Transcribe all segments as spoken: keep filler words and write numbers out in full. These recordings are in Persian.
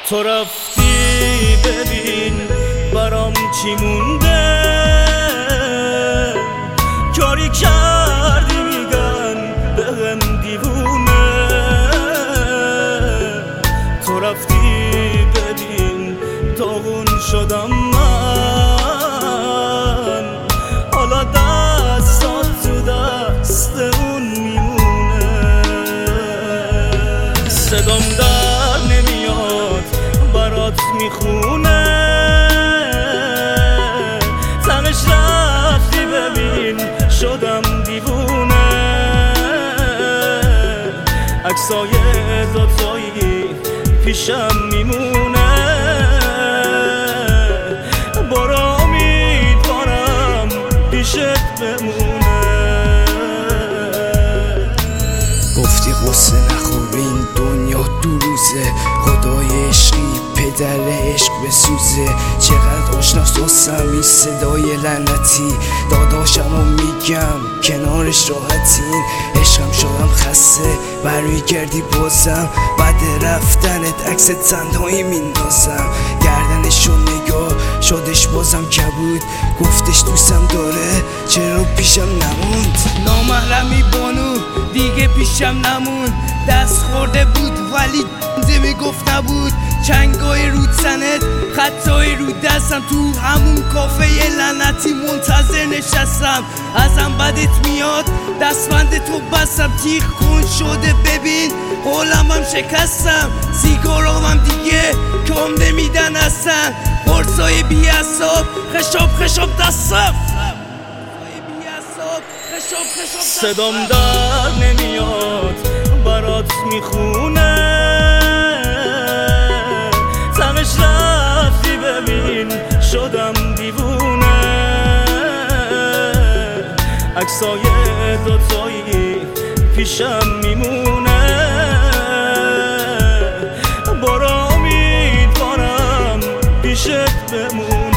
تو رفتی ببین برام چی مونده، کاری کردی میگن بهم دیوونه. تو رفتی ببین داغون شدم من، حالا دستات تو دست اون میمونه. صدام در نمیاد برات میخونه، تنش رفتی ببین شدم دیوونه. عکسای دوتایی پیشم میمونه، برو امیدوارم پیشت بمونه. گفتی غصه نخور این دنیا دو روزه، خدای عشقی پدر عشق بسوزه. چقدر آشناست واسم این صدای لعنتی، داداشمو میگم کنارش راحتین. عشقم شدم خسته برمیگردی بازم، بعد رفتنت عکس تنهایی میندازم. گردنشو نگاه شدش بازم کبود، گفتش دوستم داره چرا پیشم نموند. نامحرمی بانو دیگه پیشم نموند، دست خورده بود ولی ده میگفت نبود. چنگای رو تنت خطای رو دستم، تو همون کافه لعنتی منتظر نشستم. ازم بدت میاد دستبند تو بستم، تیغ کن شده ببین حالم هم شکستم. سیگارامم دیگه کام نمیدن اصلا، قرصای بی حساب خشاب خشاب دستم. صدام در نمیاد برات میخونه، تنش رفتی ببین شدم دیوونه. عکسای دوتایی پیشم میمونه، برو امیدوارم پیشت بمونه.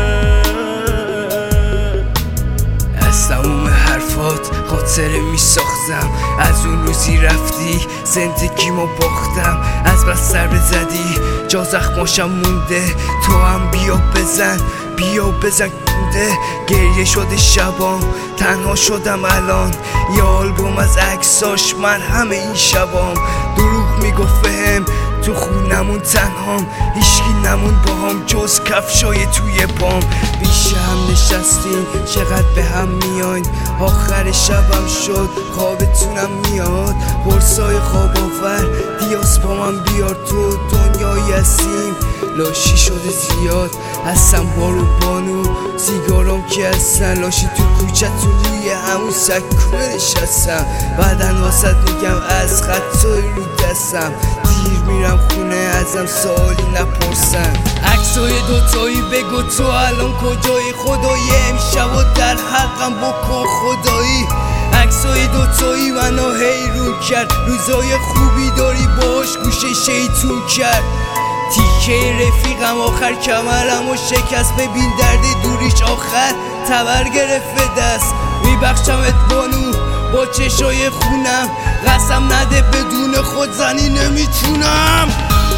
از تموم حرفات خاطره می ساختم، از اون روزی رفتی زندگیمو باختم. از بس سر بزدی جا زخماشم مونده، تو هم بیا بزن بیا بزن کنده. گریه شده شبام تنها شدم الان، یه آلبوم از عکساش من همه این شبام. دروغ میگفت بهم تو خونمون تنهام، هیچکی نمون با هم جز کفشای توی پام. پیش هم نشستیم چقدر به هم میاین، آخر شبم شد خوابتونم میاد. قرصای خواب آور دیاس با من بیار، تو دنیایی هستیم لاشی شده زیاد. هستم بارو بانو سیگارم که هستن، لاشی تو کوچه تو روی همون سکونه نشستم. بعدن واسط میگم از خطای رو دستم، دیر میرم خونه ازم سوالی نپرسن. عکسای دوتایی بگو تو الان کجایی، خدای امشب و در حقم بکن خدایی. عکسای دوتایی منو حیرون کرد، روزای خوبی داری باش گوشه شیطون کرد. تیکه رفیقم آخر کمرم و شکست، ببین درد دوریش آخر تبر گرفت دست. میبخشمت بانو با چشای خونم، قسم نده بدون خود زنی نمیتونم.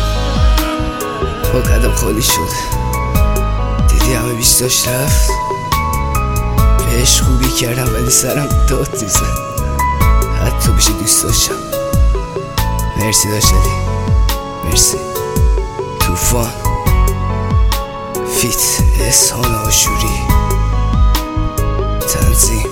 با قدم خالی شد دیدی همه بیش داشت رفت، بهش خوبی کردم ولی سرم داد میزن، حتی بشه دوست داشتم. مرسی داشت علی، مرسی. طوفان فیت احسان آشوری، تنظیم